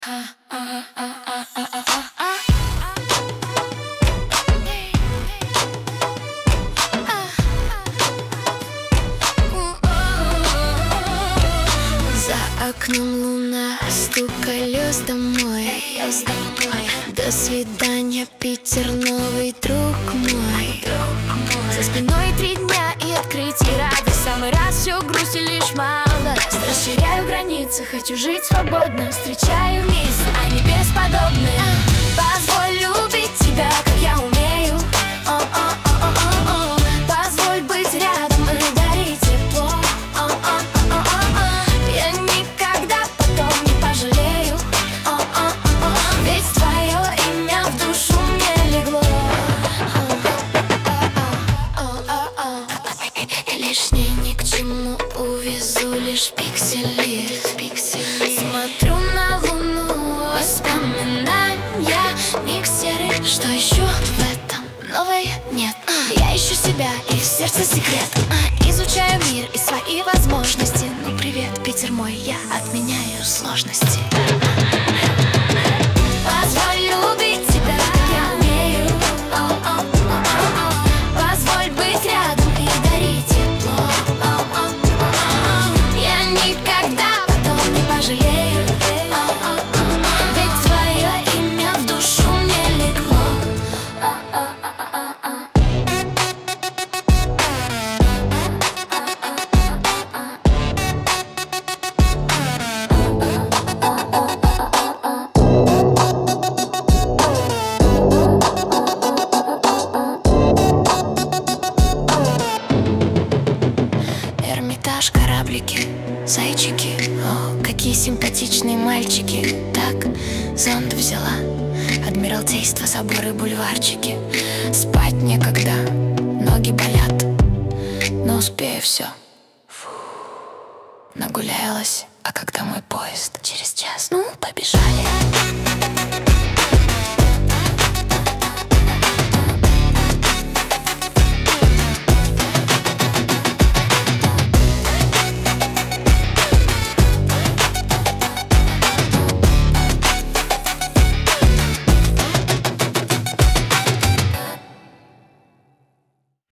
За окном луна, стук колес домой. До свидания, Питер, новый друг мой. За спиной 3 дня и открытие радость. Самый раз все грусть и лишь молодость. Расширяю границы, хочу жить свободно. Встречаю мисс, они бесподобные. Позволь любить тебя, как я умею. Позволь быть рядом и дарить тепло. Я никогда потом не пожалею. Ведь твое имя в душу мне легло. Лишнее ни к чему, увезу лишь пиксели. Смотрю на луну, воспоминания, миксеры. Что еще в этом новое нет? Я ищу себя и в сердце секрет. Изучаю мир и свои возможности. Ну привет, Питер мой, я отменяю сложности. Позволь любить тебя, как я умею. Позволь быть рядом и дарить тепло. Я никогда потом не пожалею. Ведь твое имя в душу мне легло. Эрмитаж, кораблики, зайчики. О, какие симпатичные мальчики. Так, зонт взяла. Адмиралтейство, соборы, бульварчики. Спать некогда, ноги болят. Но успею все. Нагулялась, а когда мой поезд? Через час, ну, побежали.